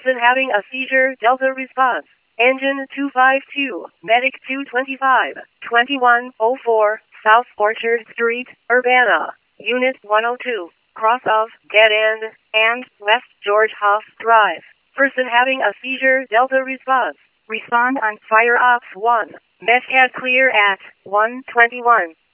Person having a seizure, Delta response. Engine 252, Medic 225, 2104, South Orchard Street, Urbana. Unit 102, cross of Dead End and West George Hoff Drive. Person having a seizure, Delta response. Respond on Fire Ops 1. Mesh head clear at 121.